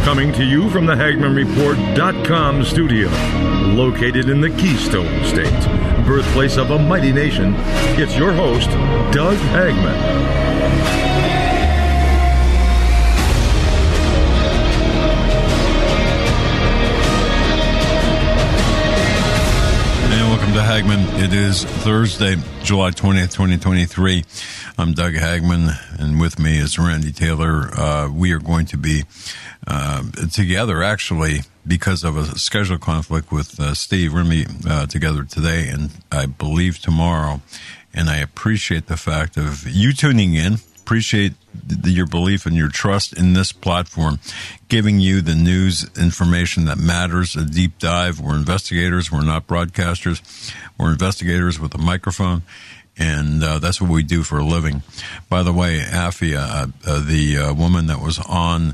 Coming to you from the HagmannReport.com studio, located in the Keystone State, birthplace of a mighty nation, it's your host, Doug Hagmann. Welcome to Hagmann. It is Thursday, July 20th, 2023. I'm Doug Hagmann, and with me is Randy Taylor. We are going to be together, actually, because of a schedule conflict with Steve. We're going to be together today, and I believe tomorrow. And I appreciate the fact of you tuning in. Appreciate your belief and your trust in this platform, giving you the news information that matters, a deep dive. We're investigators. We're not broadcasters. We're investigators with a microphone, and that's what we do for a living. By the way, Afia, the woman that was on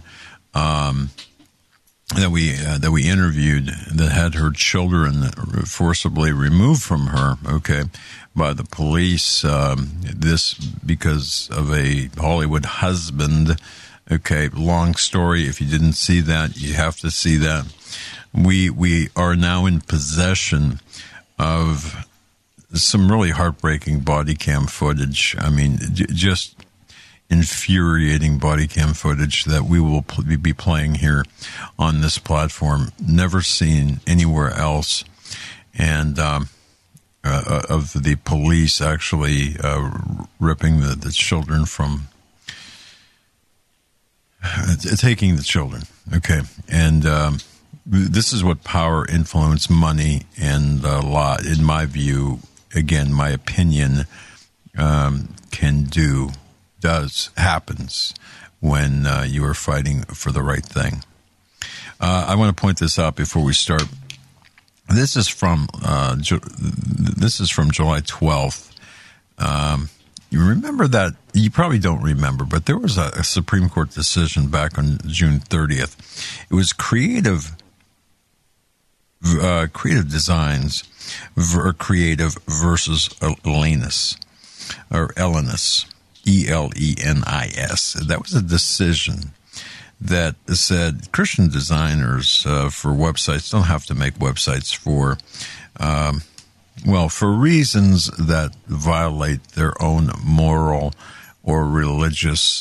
that we interviewed, that had her children forcibly removed from her, by the police, this because of a Hollywood husband. Long story. If you didn't see that, you have to see that. We are now in possession of some really heartbreaking body cam footage. I mean, just infuriating body cam footage that we will be playing here on this platform, never seen anywhere else. And of the police actually ripping the children from, taking the children. And this is what power, influence, money, and law, in my view, again, my opinion, happens when you are fighting for the right thing. I want to point this out before we start. This is from July 12th. You remember that? You probably don't remember, but there was a Supreme Court decision back on June 30th. It was Creative Designs Creative versus Elenis, or Elenis, Elenis. That was a decision that said Christian designers for websites don't have to make websites for reasons that violate their own moral or religious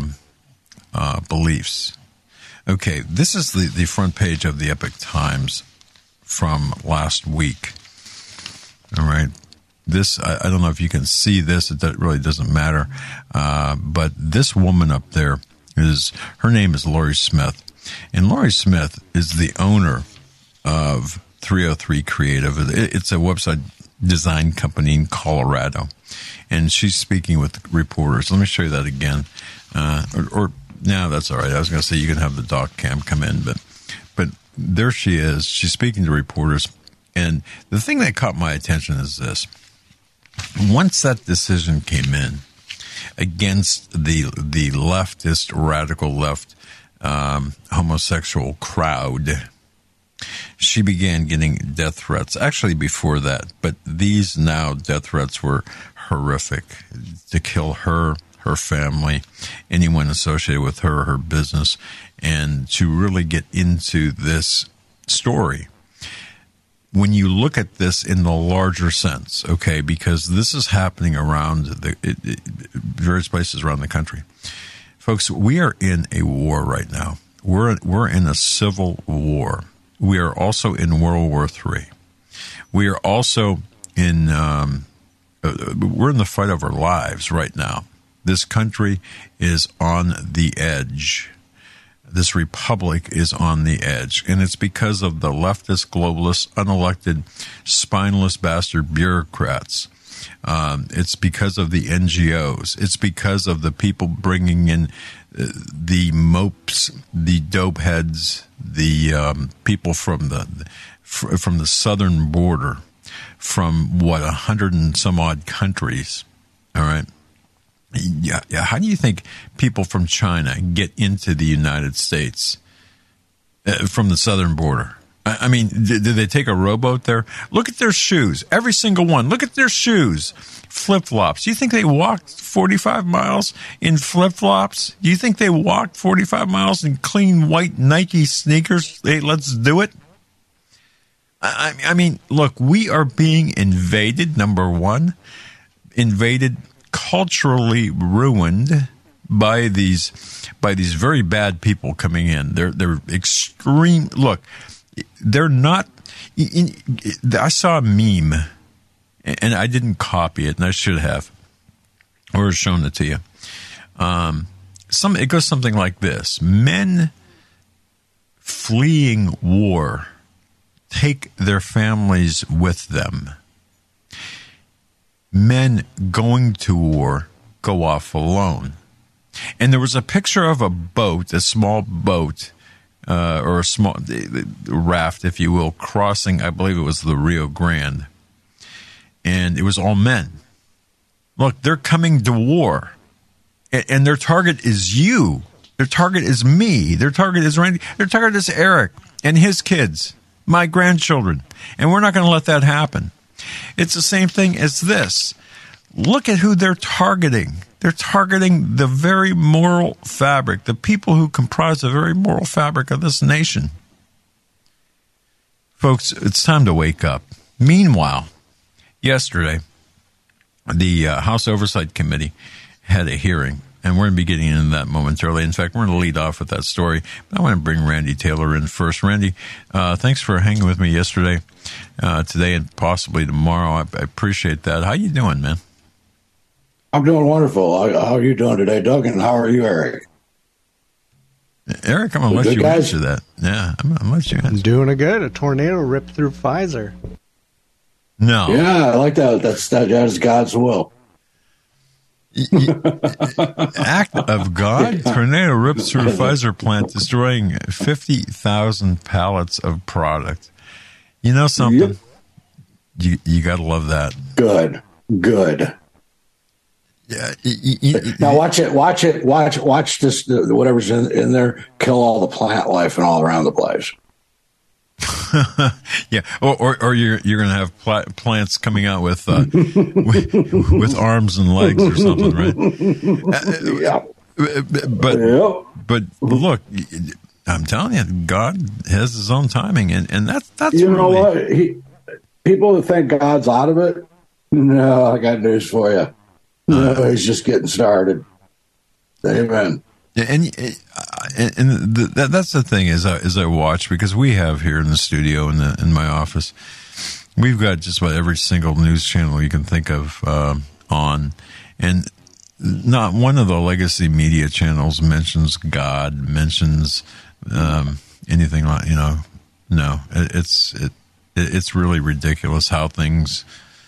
beliefs. This is the front page of the Epoch Times from last week. All right. This, I don't know if you can see this. It really doesn't matter. But this woman up there, her name is Lori Smith. And Lori Smith is the owner of 303 Creative. It's a website design company in Colorado. And she's speaking with reporters. Let me show you that again. No, that's all right. I was going to say you can have the doc cam come in, but there she is. She's speaking to reporters. And the thing that caught my attention is this. Once that decision came in against the leftist, radical left, homosexual crowd, she began getting death threats. Actually, before that, but these now death threats were horrific, to kill her family, anyone associated with her business, and to really get into this story. When you look at this in the larger sense, because this is happening around various places around the country. Folks, we are in a war right now. We're in a civil war. We are also in World War III. We are also in we're in the fight of our lives right now. This country is on the edge. This republic is on the edge, and it's because of the leftist, globalist, unelected, spineless bastard bureaucrats. It's because of the NGOs. It's because of the people bringing in the mopes, the dope heads, the people from the southern border, from 100 and some odd countries. All right. Yeah. How do you think people from China get into the United States from the southern border? I mean, did they take a rowboat there? Look at their shoes. Every single one. Look at their shoes. Flip-flops. Do you think they walked 45 miles in flip-flops? Do you think they walked 45 miles in clean white Nike sneakers? Hey, let's do it. I mean, look, we are being invaded, number one. Invaded, culturally ruined by these very bad people coming in. They're extreme. Look, they're not. I saw a meme, and I didn't copy it, and I should have, or shown it to you. It goes something like this: men fleeing war take their families with them. Men going to war go off alone. And there was a picture of a boat, a small boat, or a small raft, if you will, crossing, I believe it was the Rio Grande. And it was all men. Look, they're coming to war. And their target is you. Their target is me. Their target is Randy. Their target is Eric and his kids, my grandchildren. And we're not going to let that happen. It's the same thing as this. Look at who they're targeting. They're targeting the very moral fabric, the people who comprise the very moral fabric of this nation. Folks, it's time to wake up. Meanwhile, yesterday, the House Oversight Committee had a hearing, and we're going to be getting into that momentarily. In fact, we're going to lead off with that story, but I want to bring Randy Taylor in first. Randy, thanks for hanging with me yesterday, today, and possibly tomorrow. I appreciate that. How you doing, man? I'm doing wonderful. How are you doing today, Doug? And how are you, Eric? Eric, I'm going to let you answer that. Yeah, I'm going to let you answer. I'm doing good. A tornado ripped through Pfizer. No. Yeah, I like that. That is God's will. Act of God? Tornado rips through Pfizer plant, destroying 50,000 pallets of product. You know something? Yep. You got to love that. Good. Yeah. Now watch this. Whatever's in there, kill all the plant life and all around the place. Yeah, or you're going to have plants coming out with arms and legs or something, right? Yeah. But look, I'm telling you, God has His own timing, and that's you really... know what? People that think God's out of it, no, I got news for you. No, He's just getting started. Amen. And that's the thing as I watch, because we have here in the studio in my office, we've got just about every single news channel you can think of on, and not one of the legacy media channels mentions God, mentions anything like, no, it's really ridiculous how things.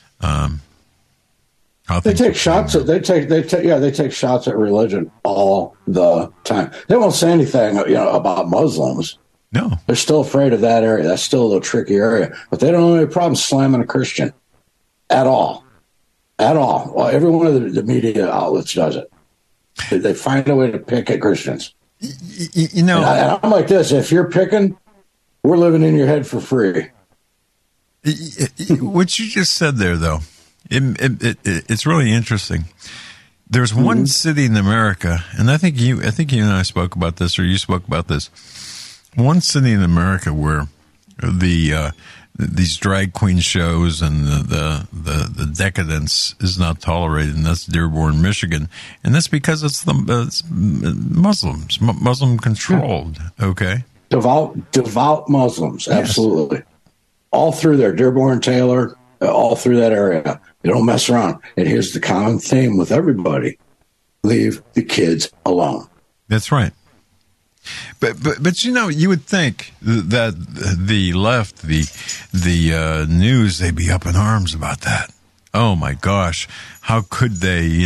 They take shots at religion all the time. They won't say anything, about Muslims. No, they're still afraid of that area. That's still a little tricky area, but they don't have any problem slamming a Christian at all. Well, every one of the media outlets does it. They find a way to pick at Christians. And I'm like this: if you're picking, we're living in your head for free. What you just said there, though. It's really interesting. There's one city in America, and I think you and I spoke about this, or you spoke about this. One city in America where these drag queen shows and the decadence is not tolerated, and that's Dearborn, Michigan, and that's because it's Muslims, Muslim controlled. Okay, devout Muslims, absolutely, yes. All through there, Dearborn, Taylor, all through that area. They don't mess around. And here's the common theme with everybody: leave the kids alone. That's right. But you would think that the left, the news, they'd be up in arms about that. Oh my gosh, how could they,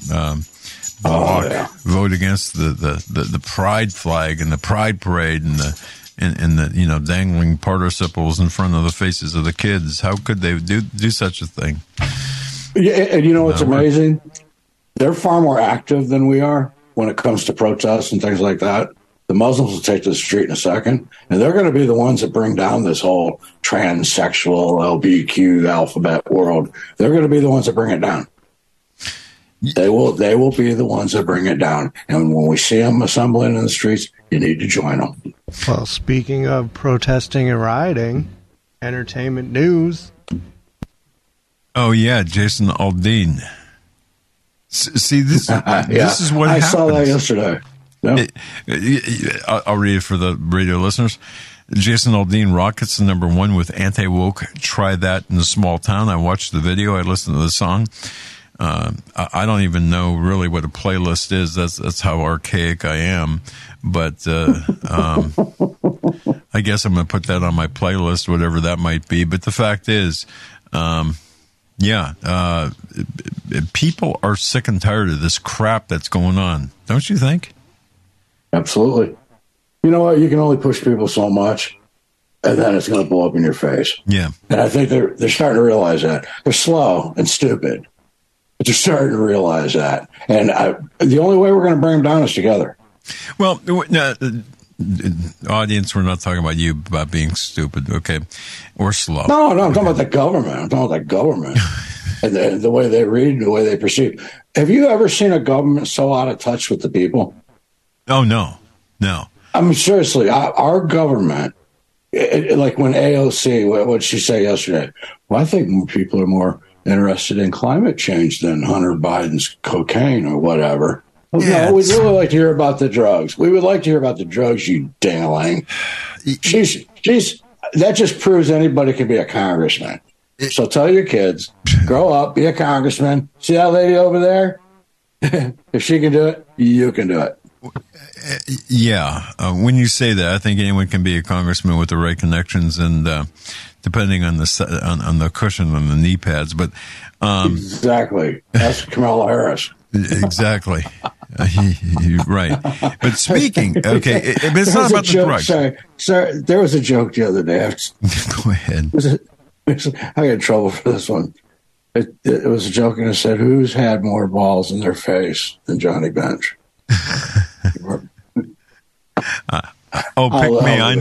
vote against the pride flag and the pride parade and the dangling participles in front of the faces of the kids? How could they do such a thing? Yeah, and you know what's amazing? They're far more active than we are when it comes to protests and things like that. The Muslims will take to the street in a second, and they're going to be the ones that bring down this whole transsexual, LBQ, alphabet world. They're going to be the ones that bring it down. They will be the ones that bring it down. And when we see them assembling in the streets, you need to join them. Well, speaking of protesting and rioting, entertainment news. Oh, yeah, Jason Aldean. See, this is what happens. I saw that yesterday. Yep. I'll read it for the radio listeners. Jason Aldean rockets the #1 with Anti-Woke. Try that in a small town. I watched the video. I listened to the song. I don't even know really what a playlist is. That's how archaic I am. But I guess I'm going to put that on my playlist, whatever that might be. But the fact is, people are sick and tired of this crap that's going on. Don't you think? Absolutely. You know what? You can only push people so much, and then it's going to blow up in your face. Yeah. And I think they're starting to realize that. They're slow and stupid, but they're starting to realize that. And the only way we're going to bring them down is together. Well, audience, we're not talking about you about being stupid, okay, or slow. No, I'm talking about the government. I'm talking about the government and the way they read, the way they perceive. Have you ever seen a government so out of touch with the people? Oh, no. I mean, seriously, our government, like when AOC, what did she say yesterday? Well, I think people are more interested in climate change than Hunter Biden's cocaine or whatever. Yeah, no, we'd really like to hear about the drugs. We would like to hear about the drugs, you dingling. That just proves anybody can be a congressman. So tell your kids, grow up, be a congressman. See that lady over there? If she can do it, you can do it. Yeah. When you say that, I think anyone can be a congressman with the right connections and depending on the cushion and the knee pads. But exactly. That's Kamala Harris. Exactly. You're right. But speaking, okay, it's not about the drugs. Sorry, there was a joke the other day. Go ahead. I got in trouble for this one. It was a joke, and it said, "Who's had more balls in their face than Johnny Bench?" Pick me. I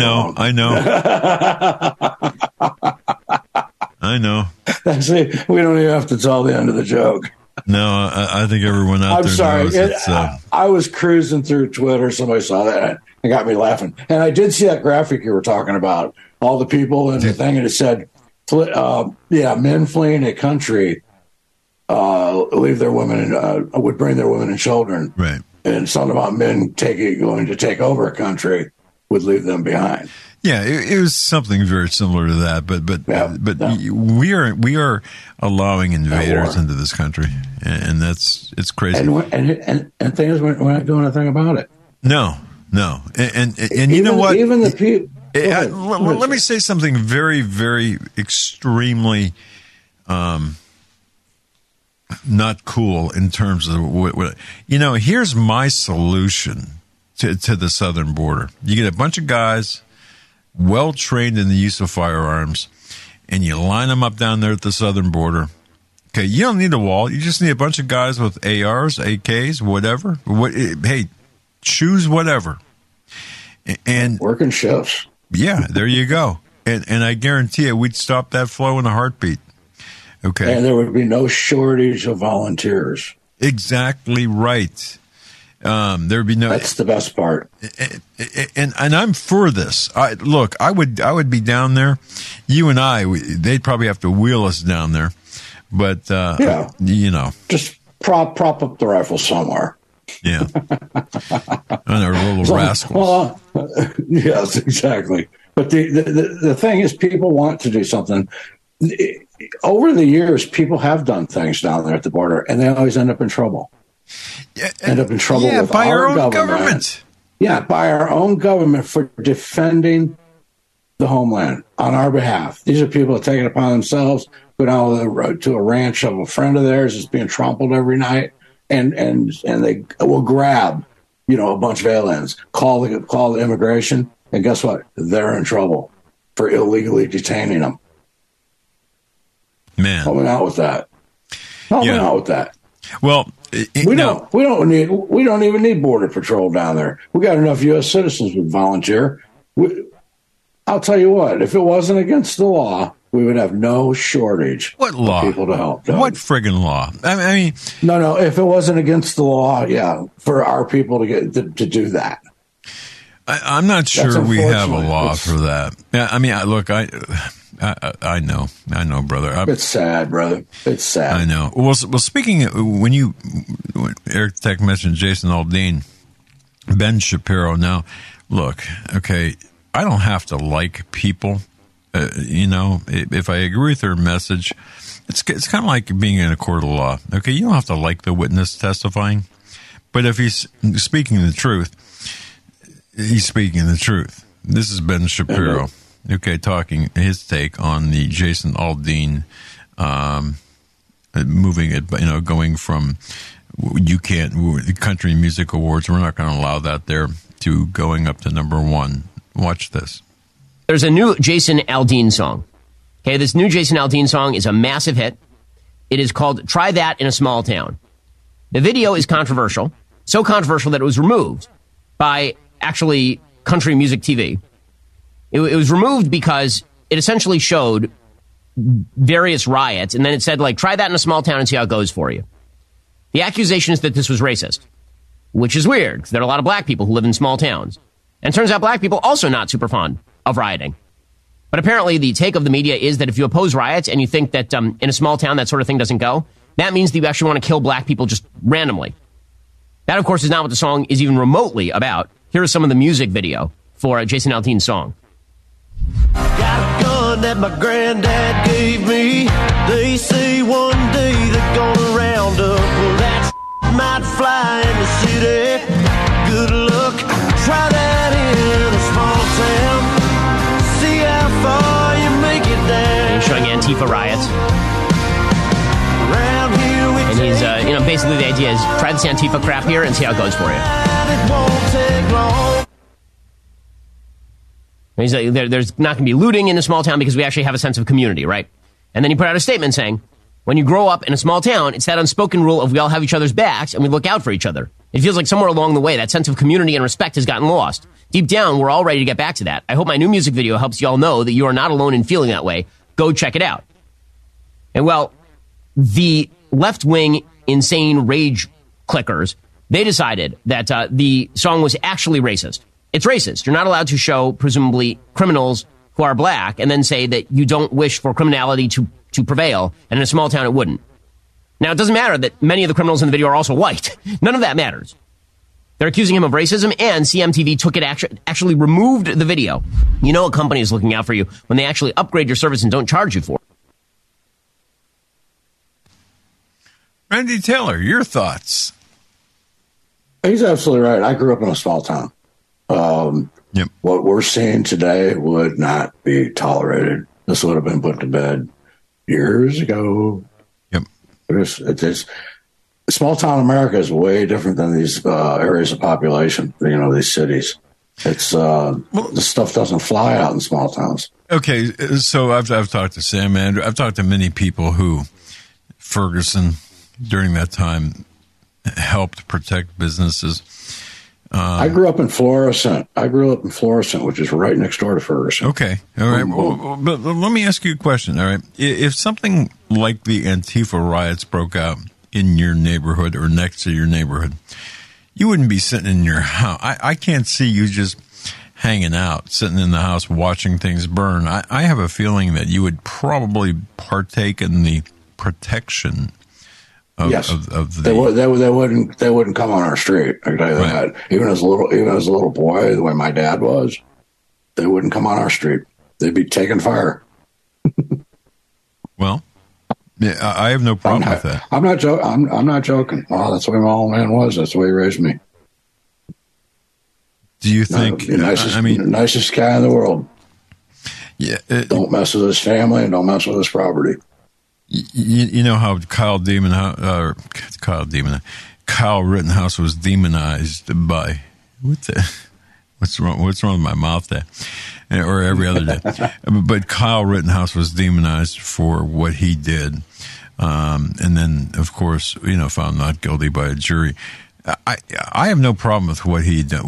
know. See, we don't even have to tell the end of the joke. No, I think everyone out there knows it's... I was cruising through Twitter. Somebody saw that. It got me laughing. And I did see that graphic you were talking about, all the people and the thing, and it said, men fleeing a country leave their women would bring their women and children. Right. And something about men going to take over a country would leave them behind. Yeah, it was something very similar to that, but we are allowing invaders into this country, and it's crazy. And the thing is, we're not doing anything about it. No, and you know what? Even the people. Let me say something very, very extremely not cool in terms of what here's my solution to the southern border. You get a bunch of guys well trained in the use of firearms, and you line them up down there at the southern border. Okay, you don't need a wall. You just need a bunch of guys with ARs, AKs, whatever. Hey, choose whatever. And working shifts. Yeah, there you go. And I guarantee you, we'd stop that flow in a heartbeat. Okay. And there would be no shortage of volunteers. Exactly right. There'd be no. That's the best part. And I'm for this. I would be down there. You and they'd probably have to wheel us down there. But just prop up the rifle somewhere. Yeah, and our little rascals. Yes, exactly. But the thing is, people want to do something. Over the years, people have done things down there at the border, and they always end up in trouble. End up in trouble with by our own government. Yeah, by our own government for defending the homeland on our behalf. These are people that take it upon themselves, go down to a ranch of a friend of theirs that's being trampled every night, and they will grab, a bunch of aliens, call the immigration, and guess what? They're in trouble for illegally detaining them. Man, help me out with that. Well, We don't even need Border Patrol down there. We got enough U.S. citizens who volunteer. I'll tell you what, if it wasn't against the law, we would have no shortage of people to help. What friggin' law? I mean, no. If it wasn't against the law, yeah, for our people to do that. I'm not sure we have a law for that. Yeah, I mean, look, I know, brother. It's sad, brother. It's sad. I know. Well, speaking of, when Eric Tech mentioned Jason Aldean, Ben Shapiro. Now, look, okay, I don't have to like people. If I agree with their message, it's kind of like being in a court of law. Okay, you don't have to like the witness testifying, but if he's speaking the truth, he's speaking the truth. This is Ben Shapiro, okay, talking his take on the Jason Aldean moving it, going from the Country Music Awards, we're not going to allow that there, to going up to number 1. Watch this. There's a new Jason Aldean song. Okay, this new Jason Aldean song is a massive hit. It is called Try That in a Small Town. The video is controversial, so controversial that it was removed by actually Country Music TV. It was removed because it essentially showed various riots, and then it said, like, try that in a small town and see how it goes for you. The accusation is that this was racist, which is weird, because there are a lot of black people who live in small towns. And it turns out black people also not super fond of rioting. But apparently the take of the media is that if you oppose riots and you think that in a small town that sort of thing doesn't go, that means that you actually want to kill black people just randomly. That, of course, is not what the song is even remotely about. Here is some of the music video for Jason Aldean's song. Got a gun that my granddad gave me. They say one day they're gonna round up. Well, that might fly in the city. Good luck. Try that in a small town. See how far you make it down. He's showing Antifa riots. And he's, basically the idea is try this Antifa crap here and see how it goes for you. It won't take long. He's like, there's not going to be looting in a small town because we actually have a sense of community, right? And then he put out a statement saying, when you grow up in a small town, it's that unspoken rule of we all have each other's backs and we look out for each other. It feels like somewhere along the way, that sense of community and respect has gotten lost. Deep down, we're all ready to get back to that. I hope my new music video helps you all know that you are not alone in feeling that way. Go check it out. And well, the left-wing insane rage clickers, they decided that the song was actually racist. It's racist. You're not allowed to show, presumably, criminals who are black and then say that you don't wish for criminality to prevail, and in a small town it wouldn't. Now, it doesn't matter that many of the criminals in the video are also white. None of that matters. They're accusing him of racism, and CMTV took it actually removed the video. You know a company is looking out for you when they actually upgrade your service and don't charge you for it. Randy Taylor, your thoughts? He's absolutely right. I grew up in a small town. Yep. What we're seeing today would not be tolerated. This would have been put to bed years ago. Yep. It's small town America is way different than these areas of population. These cities. It's this stuff doesn't fly out in small towns. Okay, so I've talked to Sam Andrew. I've talked to many people who Ferguson during that time helped protect businesses. I grew up in Florissant. Which is right next door to Ferguson. Okay. All right. Well, but let me ask you a question. All right. If something like the Antifa riots broke out in your neighborhood or next to your neighborhood, you wouldn't be sitting in your house. I can't see you just hanging out, sitting in the house, watching things burn. I have a feeling that you would probably partake in the protection yes, of the. They wouldn't come on our street. I can tell you that. Even as a little boy, the way my dad was, they wouldn't come on our street. They'd be taking fire. Well, yeah, I have no problem with that. I'm not joking. Well, that's the way my old man was. That's the way he raised me. Do you think? Nicest guy in the world. Yeah. Don't mess with his family and don't mess with his property. You know how Kyle Rittenhouse was demonized by what's wrong with my mouth there, or every other day. But Kyle Rittenhouse was demonized for what he did and then, of course, found not guilty by a jury. I have no problem with what he did.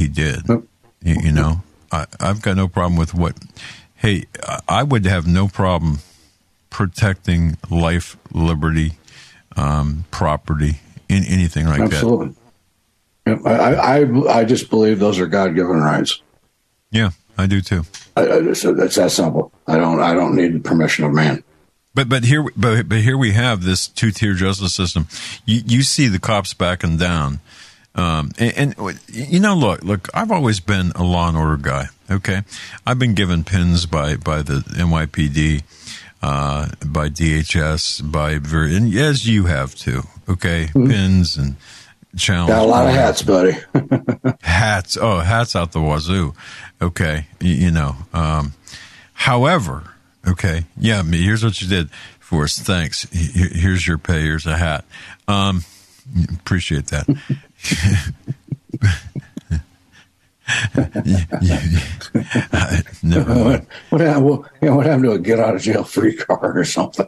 I've got no problem with what. Hey, I would have no problem protecting life, liberty, property, anything like Absolutely. that. I just believe those are God-given rights. Yeah, I do too. So that's that simple. I don't need the permission of man. But here we have this two-tier justice system. You see the cops backing down, and look, I've always been a law and order guy. Okay, I've been given pins by the NYPD, by DHS, and as you have too. Okay, pins and challenges. Got a lot of hats, buddy. hats out the wazoo. Okay, however. Okay. Yeah. Here's what you did for us. Thanks. Here's your pay. Here's a hat. Appreciate that. What happened to a get out of jail free card or something?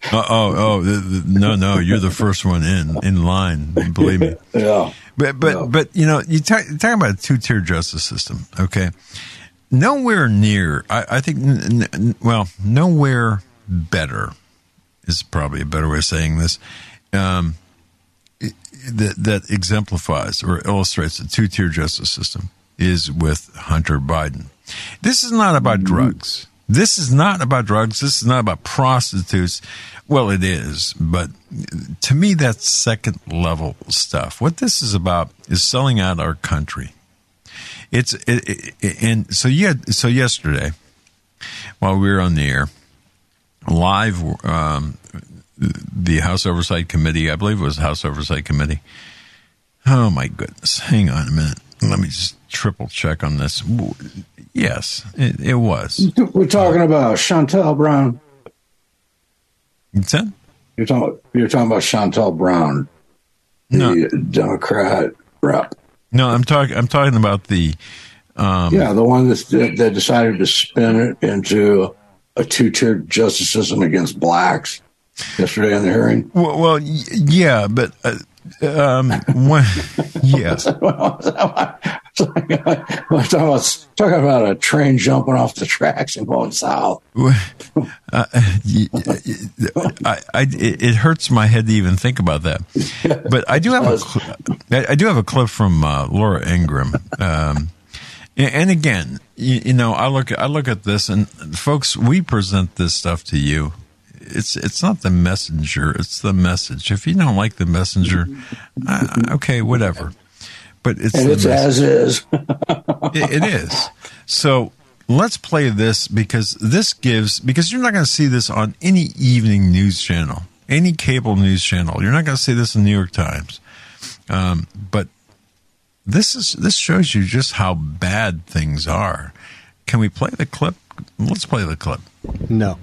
No. You're the first one in line. Believe me. Yeah. But you talking about a two-tier justice system. Okay. Nowhere near, I think, nowhere better is probably a better way of saying this, that exemplifies or illustrates the two-tier justice system is with Hunter Biden. This is not about drugs. This is not about drugs. This is not about prostitutes. Well, it is, but to me, that's second-level stuff. What this is about is selling out our country. So yesterday, while we were on the air, live, the House Oversight Committee, I believe it was House Oversight Committee. Oh my goodness! Hang on a minute. Let me just triple check on this. Yes, it was. We're talking about Chantel Brown. What's that? You're talking about Chantel Brown, the Democrat rep. No, I'm talking about the the one that decided to spin it into a two-tier justice system against blacks yesterday in the hearing. Well, yeah, but yes. Talking about a train jumping off the tracks and going south. It hurts my head to even think about that. But I do have a clip from Laura Ingraham. And again, I look at this, and folks, we present this stuff to you. It's not the messenger; it's the message. If you don't like the messenger, okay, whatever. But it's as is. It is. So let's play this because you're not going to see this on any evening news channel, any cable news channel. You're not going to see this in the New York Times. But this shows you just how bad things are. Can we play the clip? Let's play the clip. No.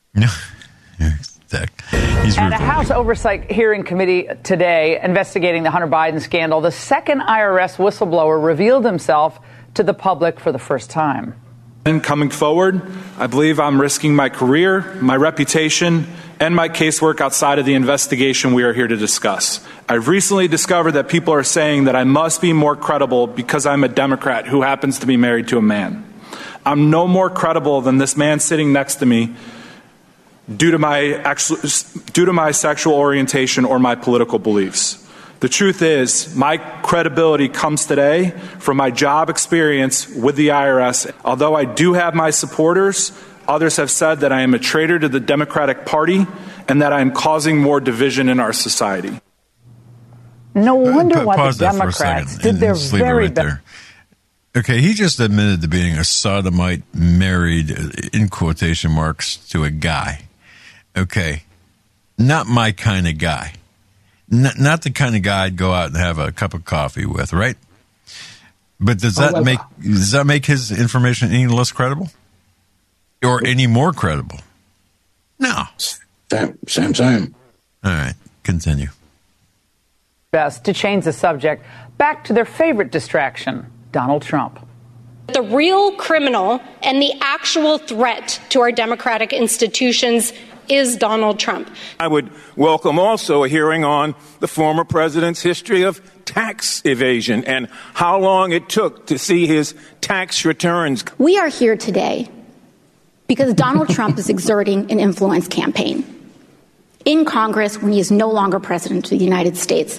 At a House Oversight Hearing Committee today investigating the Hunter Biden scandal, the second IRS whistleblower revealed himself to the public for the first time. And coming forward, I believe I'm risking my career, my reputation, and my casework outside of the investigation we are here to discuss. I've recently discovered that people are saying that I must be more credible because I'm a Democrat who happens to be married to a man. I'm no more credible than this man sitting next to me due to my sexual orientation or my political beliefs. The truth is, my credibility comes today from my job experience with the IRS. Although I do have my supporters, others have said that I am a traitor to the Democratic Party and that I am causing more division in our society. No wonder why the Democrats did their very best. Okay, he just admitted to being a sodomite married, in quotation marks, to a guy. Okay, not my kind of guy. Not the kind of guy I'd go out and have a cup of coffee with, right? But does that make his information any less credible? Or any more credible? No. Same. All right, continue. Best to change the subject back to their favorite distraction, Donald Trump. The real criminal and the actual threat to our democratic institutions is Donald Trump. I would welcome also a hearing on the former president's history of tax evasion and how long it took to see his tax returns. We are here today because Donald Trump is exerting an influence campaign in Congress when he is no longer president of the United States.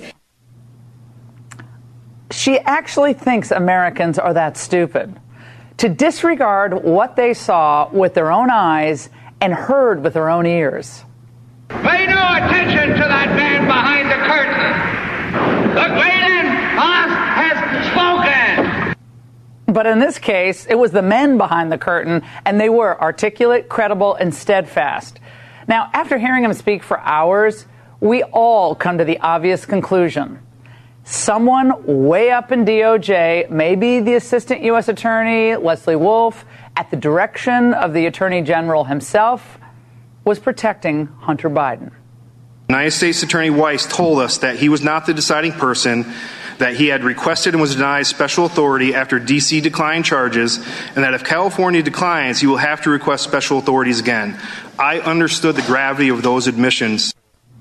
She actually thinks Americans are that stupid to disregard what they saw with their own eyes and heard with their own ears. Pay no attention to that man behind the curtain. The great boss has spoken. But in this case, it was the men behind the curtain, and they were articulate, credible, and steadfast. Now, after hearing him speak for hours, we all come to the obvious conclusion. Someone way up in DOJ, maybe the Assistant U.S. Attorney, Leslie Wolf, at the direction of the Attorney General himself, was protecting Hunter Biden. United States Attorney Weiss told us that he was not the deciding person, that he had requested and was denied special authority after D.C. declined charges, and that if California declines, he will have to request special authorities again. I understood the gravity of those admissions.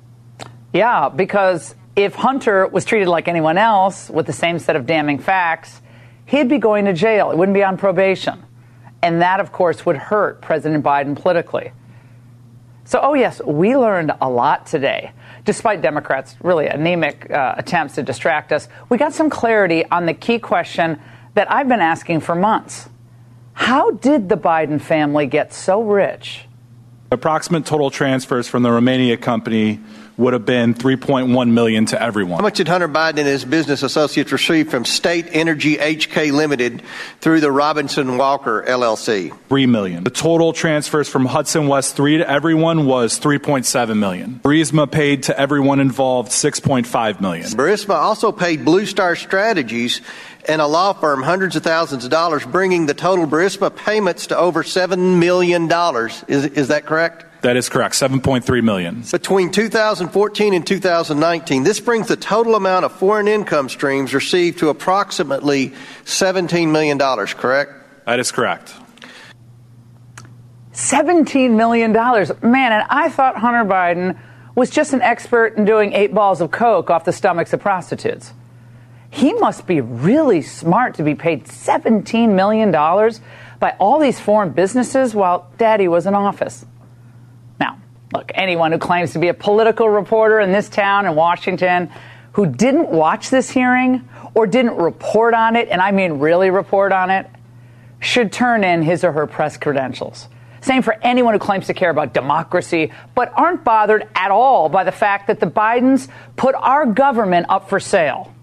Yeah, because if Hunter was treated like anyone else with the same set of damning facts, he'd be going to jail. He wouldn't be on probation. And that, of course, would hurt President Biden politically. So, oh, yes, we learned a lot today. Despite Democrats' really anemic attempts to distract us, we got some clarity on the key question that I've been asking for months. How did the Biden family get so rich? Approximate total transfers from the Romania company would have been $3.1 million to everyone. How much did Hunter Biden and his business associates receive from State Energy HK Limited through the Robinson Walker LLC? $3 million. The total transfers from Hudson West 3 to everyone was $3.7 million. Burisma paid to everyone involved $6.5 million. Burisma also paid Blue Star Strategies and a law firm hundreds of thousands of dollars, bringing the total Burisma payments to over $7 million. Is that correct? That is correct, $7.3 million. Between 2014 and 2019, this brings the total amount of foreign income streams received to approximately $17 million, correct? That is correct. $17 million. Man, and I thought Hunter Biden was just an expert in doing 8 balls of coke off the stomachs of prostitutes. He must be really smart to be paid $17 million by all these foreign businesses while Daddy was in office. Now, look, anyone who claims to be a political reporter in this town in Washington who didn't watch this hearing or didn't report on it, and I mean really report on it, should turn in his or her press credentials. Same for anyone who claims to care about democracy, but aren't bothered at all by the fact that the Bidens put our government up for sale.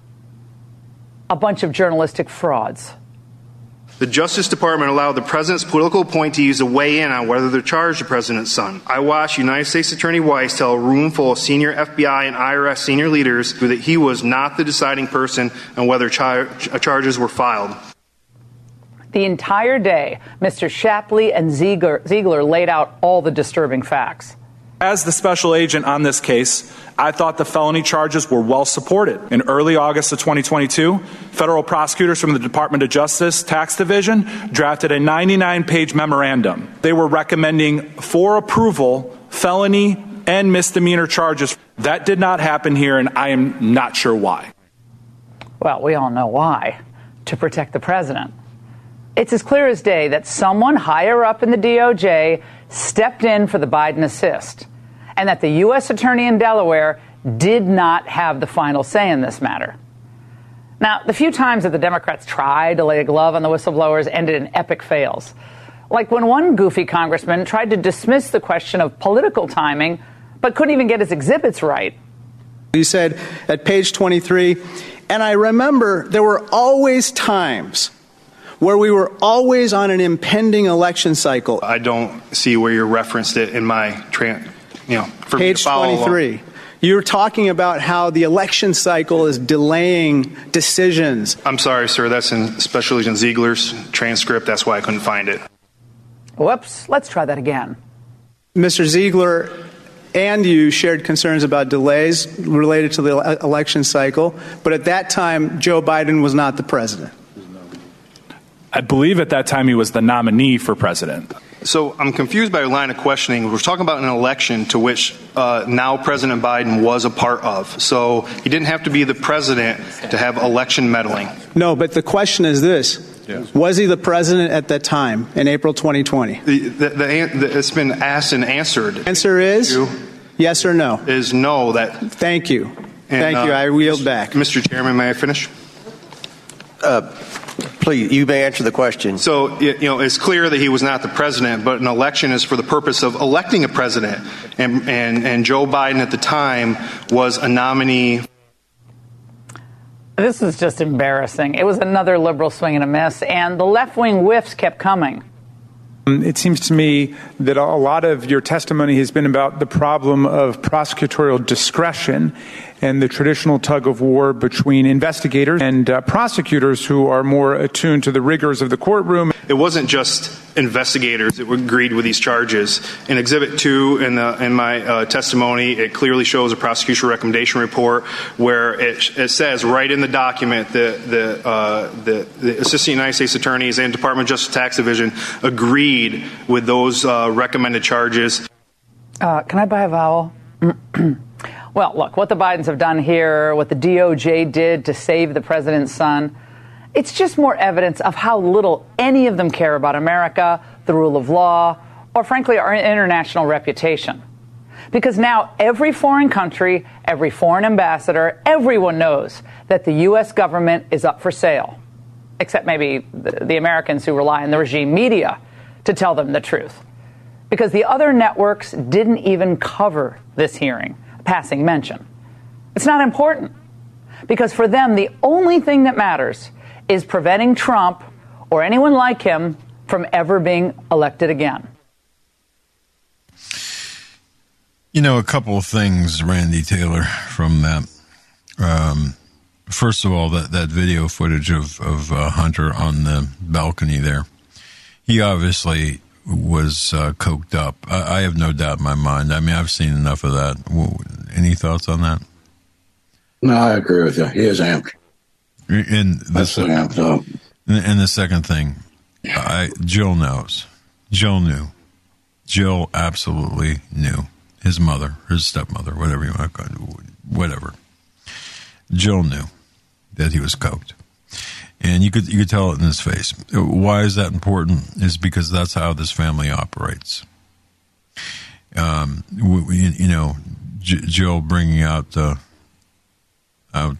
A bunch of journalistic frauds. The Justice Department allowed the president's political appointees to weigh in on whether to charge the president's son. I watched United States Attorney Weiss tell a room full of senior FBI and IRS senior leaders that he was not the deciding person on whether charges were filed. The entire day, Mr. Shapley and Ziegler laid out all the disturbing facts. As the special agent on this case, I thought the felony charges were well supported. In early August of 2022, federal prosecutors from the Department of Justice Tax Division drafted a 99-page memorandum. They were recommending for approval felony and misdemeanor charges. That did not happen here, and I am not sure why. Well, we all know why. To protect the president. It's as clear as day that someone higher up in the DOJ stepped in for the Biden assist, and that the U.S. Attorney in Delaware did not have the final say in this matter. Now, the few times that the Democrats tried to lay a glove on the whistleblowers ended in epic fails. Like when one goofy congressman tried to dismiss the question of political timing, but couldn't even get his exhibits right. He said at page 23, and I remember there were always times where we were always on an impending election cycle. I don't see where you referenced it in my, for page 23. Along. You're talking about how the election cycle is delaying decisions. I'm sorry, sir. That's in Special Agent Ziegler's transcript. That's why I couldn't find it. Whoops. Let's try that again. Mr. Ziegler and you shared concerns about delays related to the election cycle, but at that time, Joe Biden was not the president. I believe at that time he was the nominee for president. So I'm confused by your line of questioning. We're talking about an election to which now President Biden was a part of. So he didn't have to be the president to have election meddling. No, but the question is this. Yes. Was he the president at that time in April 2020? It's been asked and answered. Answer is yes or no? Is no. Thank you. Thank you. I yield back. Mr. Chairman, may I finish? Please, you may answer the question. So, it's clear that he was not the president, but an election is for the purpose of electing a president. And Joe Biden at the time was a nominee. This is just embarrassing. It was another liberal swing and a miss, and the left-wing whiffs kept coming. It seems to me that a lot of your testimony has been about the problem of prosecutorial discretion and the traditional tug of war between investigators and prosecutors who are more attuned to the rigors of the courtroom. It wasn't just investigators that agreed with these charges. In Exhibit 2 in my testimony, it clearly shows a prosecution recommendation report where it says right in the document that the Assistant United States Attorneys and Department of Justice Tax Division agreed with those recommended charges. Can I buy a vowel? Well, look, what the Bidens have done here, what the DOJ did to save the president's son, it's just more evidence of how little any of them care about America, the rule of law, or frankly, our international reputation. Because now every foreign country, every foreign ambassador, everyone knows that the U.S. government is up for sale. Except maybe the Americans who rely on the regime media to tell them the truth. Because the other networks didn't even cover this hearing. Passing mention. It's not important because for them, the only thing that matters is preventing Trump or anyone like him from ever being elected again. A couple of things, Randy Taylor, from that. First of all, that video footage of Hunter on the balcony there, he obviously was coked up. I have no doubt in my mind. I mean, I've seen enough of that. Any thoughts on that? No, I agree with you. He is amped. And amped up. And the second thing, Jill knows. Jill knew. Jill absolutely knew. His mother, his stepmother, whatever you want to call it, whatever. Jill knew that he was coked. And you could tell it in his face. Why is that important? Is because that's how this family operates. Jill bringing out a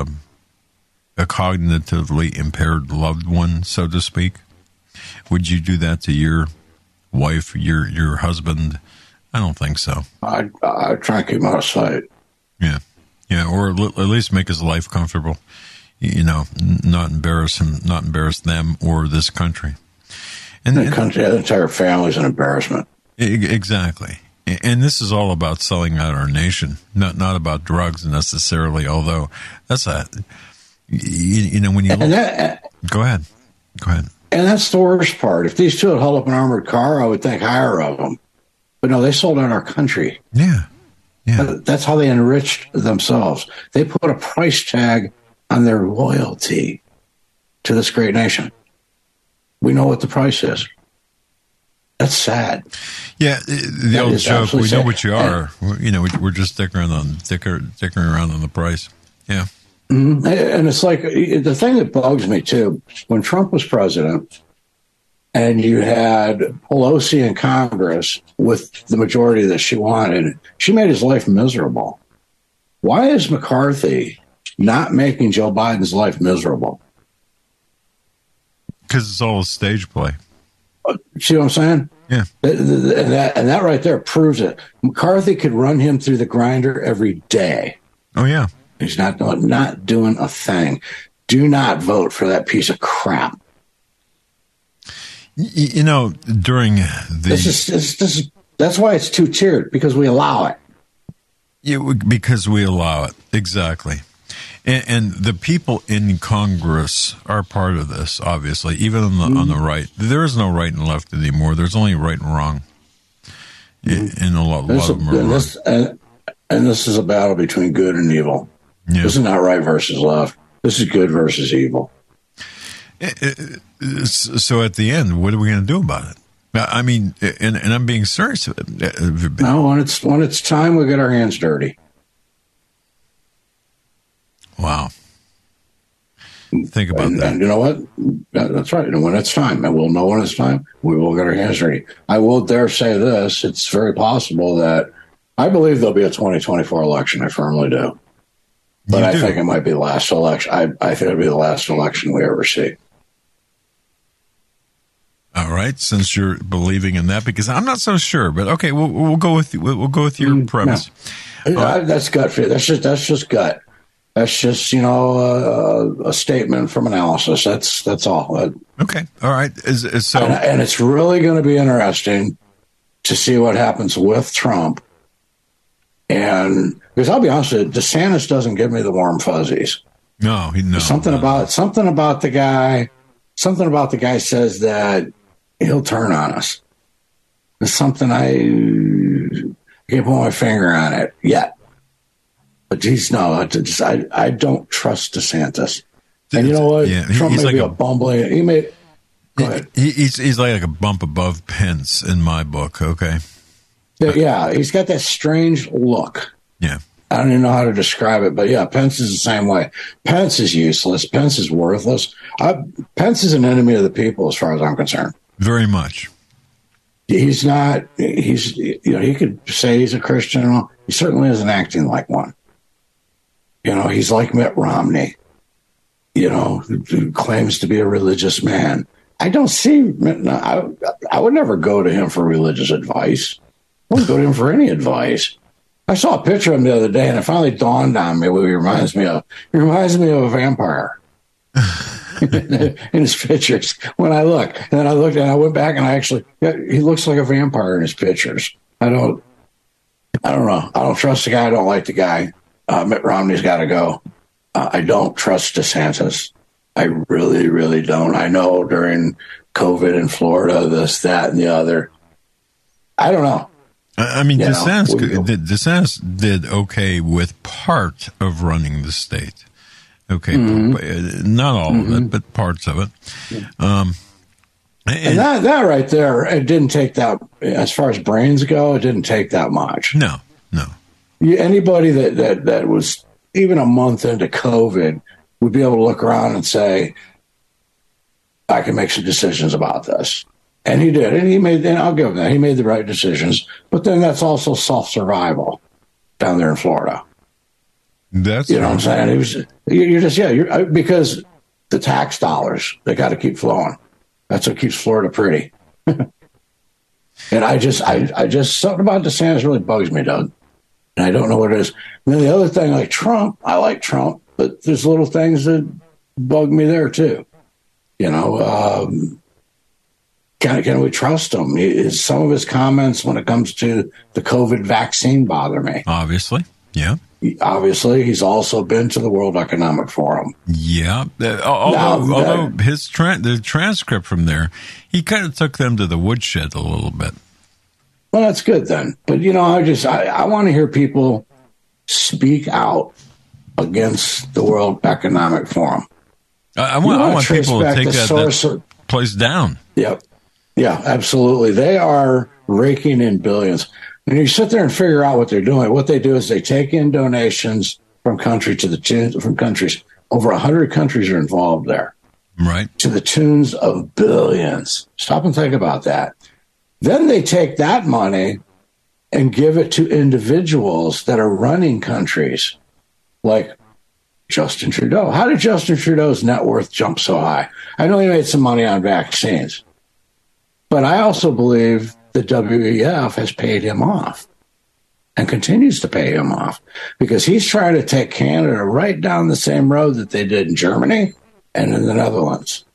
cognitively impaired loved one, so to speak. Would you do that to your wife, your husband? I don't think so. I'd try and keep him out of sight. Yeah, or at least make his life comfortable. Not embarrass him, not embarrass them or this country. And the entire family's an embarrassment. Exactly. And this is all about selling out our nation, not about drugs necessarily, although that's when you go ahead. And that's the worst part. If these two had held up an armored car, I would think higher of them. But no, they sold out our country. Yeah. That's how they enriched themselves. They put a price tag on their loyalty to this great nation. We know what the price is. That's sad. Yeah, the old joke, we know what you are. We're just sticking around on the price. Yeah. Mm-hmm. And it's like, the thing that bugs me, too, when Trump was president and you had Pelosi in Congress with the majority that she wanted, she made his life miserable. Why is McCarthy not making Joe Biden's life miserable? Because it's all a stage play. See what I'm saying? Yeah. And that right there proves it. McCarthy could run him through the grinder every day. Oh, yeah. He's not doing a thing. Do not vote for that piece of crap. During the... That's why it's two-tiered, because we allow it. Because we allow it. Exactly. And the people in Congress are part of this, obviously, even on the right. There is no right and left anymore. There's only right and wrong. And a lot of them are wrong. And this is a battle between good and evil. Yeah. This is not right versus left. This is good versus evil. So at the end, what are we going to do about it? I mean, and I'm being serious. No, when it's time, we get our hands dirty. Wow. Think about that. And you know what? That's right. And when it's time, and we'll know when it's time, we will get our hands dirty. I will dare say this. It's very possible that I believe there'll be a 2024 election. I firmly do. But I think it might be the last election. I think it'll be the last election we ever see. All right, since you're believing in that, because I'm not so sure, but okay, we'll go with your premise. No. That's gut feeling. That's just gut. That's just a statement from analysis. That's all. Okay, all right. So, and it's really going to be interesting to see what happens with Trump. And because I'll be honest with you, DeSantis doesn't give me the warm fuzzies. No. Something about the guy. Something about the guy says that he'll turn on us. There's something I can't put my finger on it yet. But I don't trust DeSantis. And you know what? Yeah, Trump may be a bumbling. He may. Go ahead. He's like a bump above Pence in my book. Okay. Yeah, he's got that strange look. Yeah. I don't even know how to describe it, but yeah, Pence is the same way. Pence is useless. Pence is worthless. Pence is an enemy of the people, as far as I'm concerned. Very much. He's not. He could say he's a Christian and all. He certainly isn't acting like one. He's like Mitt Romney. Who claims to be a religious man. I don't see. I would never go to him for religious advice. I wouldn't go to him for any advice. I saw a picture of him the other day, and it finally dawned on me what he reminds me of. He reminds me of a vampire in his pictures. When I look, and then I looked, and I went back, and he looks like a vampire in his pictures. I don't know. I don't trust the guy. I don't like the guy. Mitt Romney's got to go. I don't trust DeSantis. I really, really don't. I know during COVID in Florida, this, that, and the other. I don't know. I mean, DeSantis did okay with part of running the state. Okay, not all of it, but parts of it. And that right there, it didn't take that, as far as brains go, it didn't take that much. No. Anybody that was even a month into COVID would be able to look around and say, I can make some decisions about this. And he did. And I'll give him that. He made the right decisions. But then that's also self-survival down there in Florida. That's what I'm saying? Because the tax dollars, they got to keep flowing. That's what keeps Florida pretty. And I just something about DeSantis really bugs me, Doug. And I don't know what it is. And then the other thing, like Trump, I like Trump, but there's little things that bug me there too. Can we trust him? Some of his comments when it comes to the COVID vaccine bother me. Obviously, yeah. Obviously, he's also been to the World Economic Forum. Yeah. Although the transcript from there, he kind of took them to the woodshed a little bit. Well, that's good then. But, I want to hear people speak out against the World Economic Forum. I want people to take that place down. Yep. Yeah, absolutely. They are raking in billions. And you sit there and figure out what they're doing. What they do is they take in donations from countries. Over 100 countries are involved there. Right. To the tunes of billions. Stop and think about that. Then they take that money and give it to individuals that are running countries, like Justin Trudeau. How did Justin Trudeau's net worth jump so high? I know he made some money on vaccines, but I also believe the WEF has paid him off and continues to pay him off because he's trying to take Canada right down the same road that they did in Germany and in the Netherlands.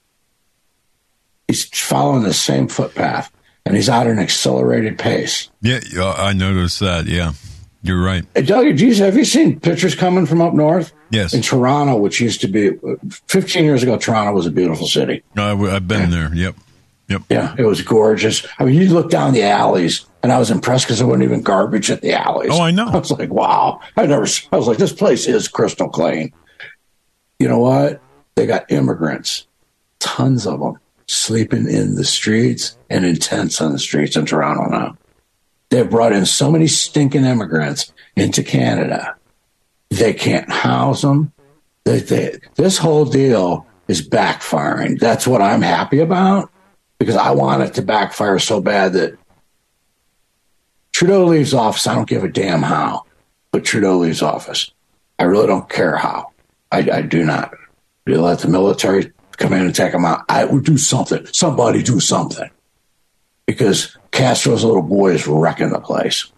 He's following the same footpath. And he's out at an accelerated pace. Yeah, I noticed that. Yeah, you're right. Hey, Doug, have you seen pictures coming from up north? Yes. In Toronto, which used to be 15 years ago, Toronto was a beautiful city. I've been there. Yep. Yeah, it was gorgeous. I mean, you look down the alleys, and I was impressed because there wasn't even garbage at the alleys. Oh, I know. I was like, wow. I was like, this place is crystal clean. You know what? They got immigrants, tons of them. sleeping in the streets and in tents on the streets in Toronto now. They've brought in so many stinking immigrants into Canada. They can't house them. This whole deal is backfiring. That's what I'm happy about, because I want it to backfire so bad that Trudeau leaves office. I don't give a damn how, but Trudeau leaves office. I really don't care how. I do not. You let the military come in and take them out. I would do something. Somebody do something. Because Castro's little boy is wrecking the place.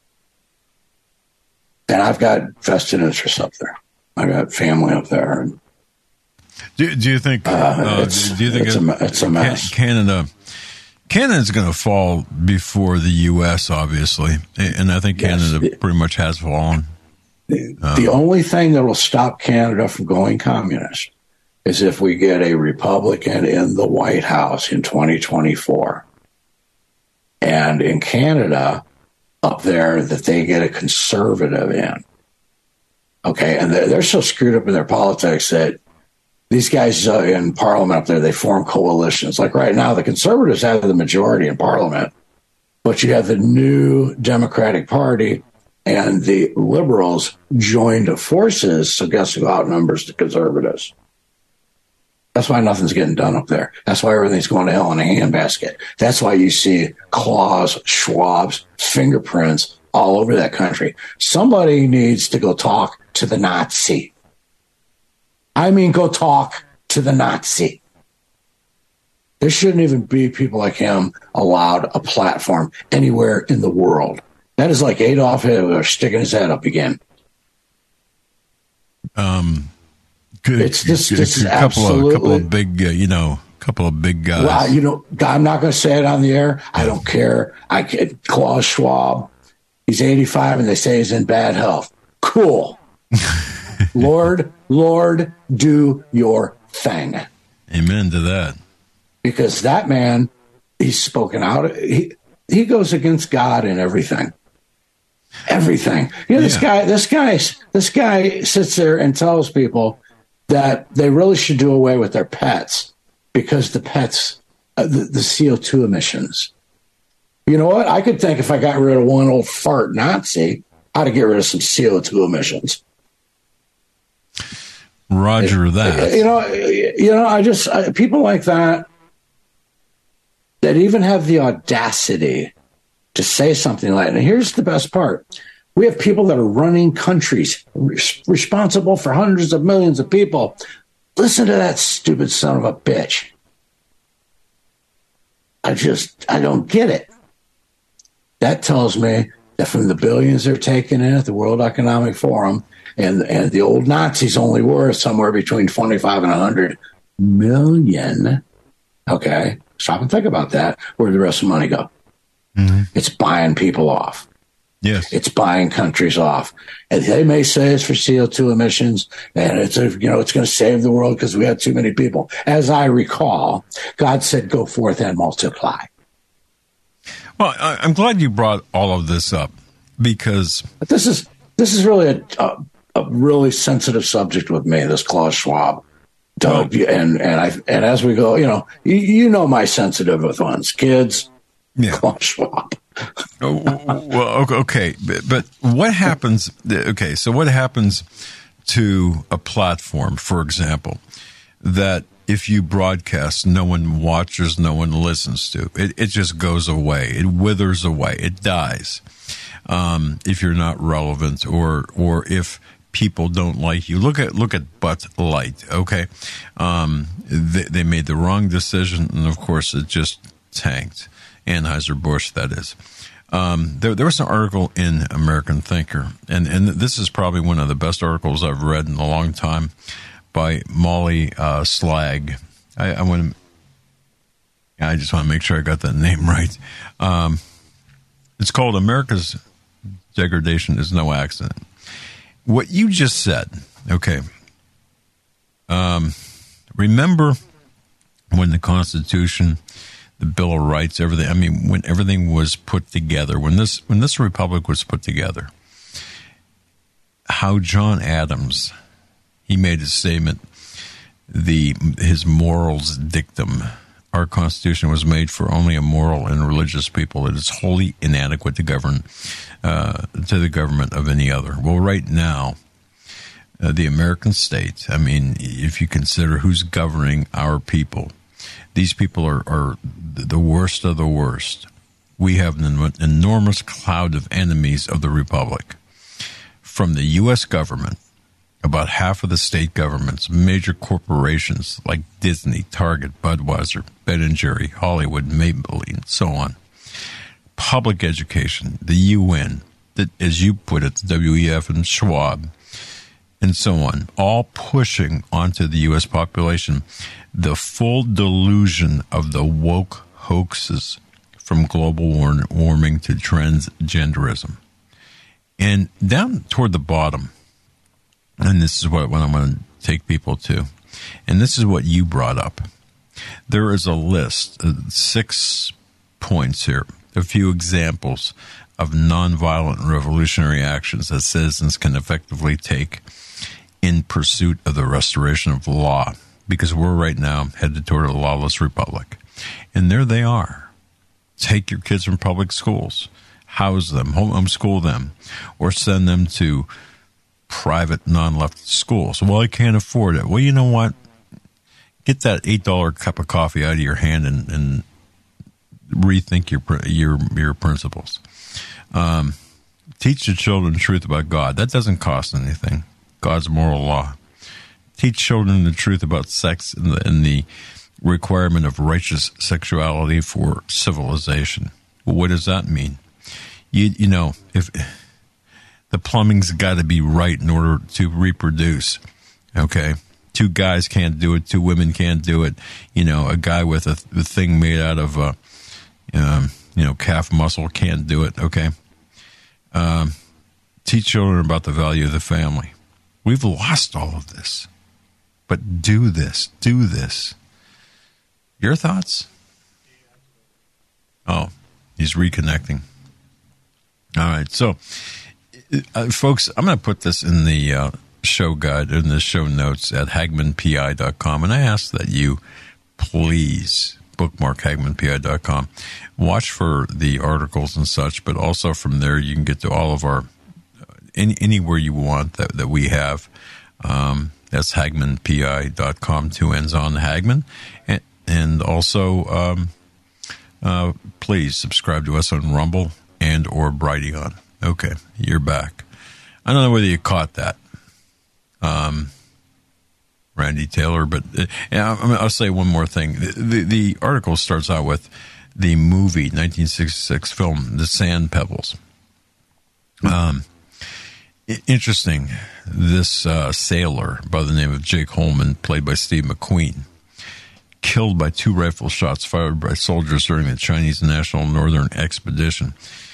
And I've got vested interests up there. I got family up there. And, do you think? It's a mess. Canada's going to fall before the U.S. obviously, and I think Canada pretty much has fallen. The only thing that will stop Canada from going communist is if we get a Republican in the White House in 2024. And in Canada, up there, that they get a conservative in. Okay, and they're so screwed up in their politics that these guys in Parliament up there, they form coalitions. Like right now, the Conservatives have the majority in Parliament, but you have the new Democratic Party and the Liberals joined forces. So guess who outnumbers the Conservatives? That's why nothing's getting done up there. That's why everything's going to hell in a handbasket. That's why you see Klaus, Schwab's, fingerprints all over that country. Somebody needs to go talk to the Nazi. I mean, go talk to the Nazi. There shouldn't even be people like him allowed a platform anywhere in the world. That is like Adolf Hitler sticking his head up again. This is absolutely couple of big, couple of big guys. Well, I'm not going to say it on the air. I don't care. Klaus Schwab, he's 85, and they say he's in bad health. Cool. Lord, do your thing. Amen to that. Because that man, he's spoken out. He goes against God in everything. Everything. This guy sits there and tells people that they really should do away with their pets because the pets, the CO2 emissions. You know what? I could think if I got rid of one old fart Nazi, I'd get rid of some CO2 emissions. Roger that. People like that even have the audacity to say something like that. And here's the best part. We have people that are running countries responsible for hundreds of millions of people. Listen to that stupid son of a bitch. I don't get it. That tells me that from the billions they're taking in at the World Economic Forum, and the old Nazis only were somewhere between 25 and 100 million. Okay, stop and think about that. Where'd the rest of the money go? Mm-hmm. It's buying people off. Yes, it's buying countries off, and they may say it's for CO2 emissions, and it's going to save the world because we have too many people. As I recall, God said, "Go forth and multiply." Well, I'm glad you brought all of this up because this is really a really sensitive subject with me. This Klaus Schwab, Doug, and as we go, you know my sensitive ones, kids. Yeah. Klaus Schwab. Well, okay, but what happens? Okay, so what happens to a platform, for example, that if you broadcast, no one watches, no one listens to it? Just goes away. It withers away. It dies. If you're not relevant, or if people don't like you, look at Bud Light. Okay, they made the wrong decision, and of course, it just tanked. Anheuser-Busch, that is. There was an article in American Thinker, and this is probably one of the best articles I've read in a long time, by Molly Slag. I just want to make sure I got that name right. It's called "America's Degradation is No Accident." What you just said, okay. Remember when the Constitution, the Bill of Rights, everything. I mean, when everything was put together, when this republic was put together, how John Adams, he made a statement. His morals dictum our Constitution was made for only a moral and religious people. It is wholly inadequate to govern to the government of any other. Well, right now, the American state, I mean, if you consider who's governing our people, these people are the worst of the worst. We have an enormous cloud of enemies of the republic. From the U.S. government, about half of the state governments, major corporations like Disney, Target, Budweiser, Ben & Jerry, Hollywood, Maybelline, so on. Public education, the UN, as you put it, the WEF and Schwab, and so on, all pushing onto the U.S. population the full delusion of the woke hoaxes from global warming to transgenderism. And down toward the bottom, and this is what I'm going to take people to, and this is what you brought up. There is a list, 6 points here, a few examples of nonviolent revolutionary actions that citizens can effectively take in pursuit of the restoration of law, because we're right now headed toward a lawless republic. And there they are. Take your kids from public schools, house them, homeschool them, or send them to private non-left schools. Well, I can't afford it. Well, you know what? Get that $8 cup of coffee out of your hand and rethink your principles. Teach your children the truth about God. That doesn't cost anything. God's moral law. Teach children the truth about sex and the requirement of righteous sexuality for civilization. Well, what does that mean? You know, if the plumbing's got to be right in order to reproduce, okay? 2 guys can't do it, 2 women can't do it. You know, a guy with a thing made out of, calf muscle can't do it, okay? Teach children about the value of the family. We've lost all of this. But do this. Your thoughts? Oh, he's reconnecting. All right. So, folks, I'm going to put this in the show guide, in the show notes at HagmannPI.com. And I ask that you please bookmark HagmannPI.com. Watch for the articles and such, but also from there you can get to all of our, anywhere you want that we have. That's HagmannPI.com, 2 N's on Hagmann. And also, please subscribe to us on Rumble and or Brighteon. Okay, you're back. I don't know whether you caught that, Randy Taylor, but I'll say one more thing. The article starts out with the movie 1966 film, The Sand Pebbles. Interesting. This sailor by the name of Jake Holman, played by Steve McQueen, killed by 2 rifle shots fired by soldiers during the Chinese National Northern Expedition.